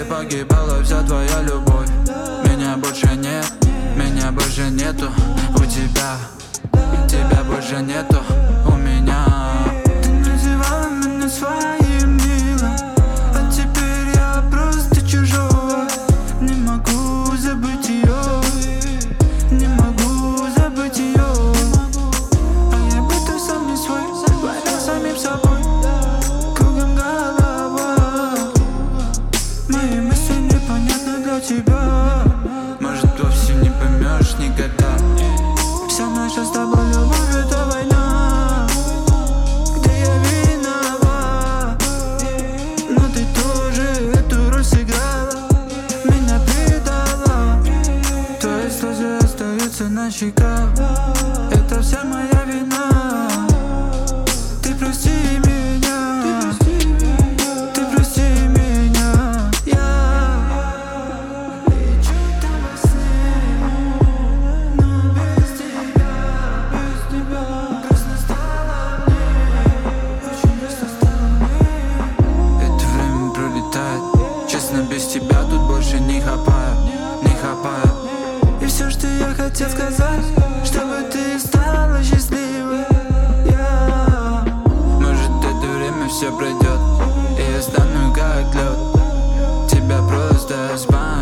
погибала вся твоя любовь. Меня больше нет, меня больше нету у тебя. Тебя больше нету у меня. Ты называла меня своим милым, а теперь я просто чужой. Не могу забыть ее, не могу забыть ее. А я будто сам не свой, война самим собой. Кругом голова, мои мысли непонятны для тебя. Может, вовсе не поймешь никогда. Вся наша с тобой любовь — это война, где я виноват, но ты тоже эту роль сыграла. Меня предала, твои слезы остаются на щеках. Это вся моя вина. Ты прости меня, ты прости меня. Я лечу там во сне, но без тебя, грустно стало мне, очень грустно стало мне. Это время пролетает, честно, без тебя тут больше не хапаю, не хапаю. И все, что я хотел сказать, чтобы ты стала счастливой. Может, это время все пройдет, и я стану как лед. Тебя просто спать.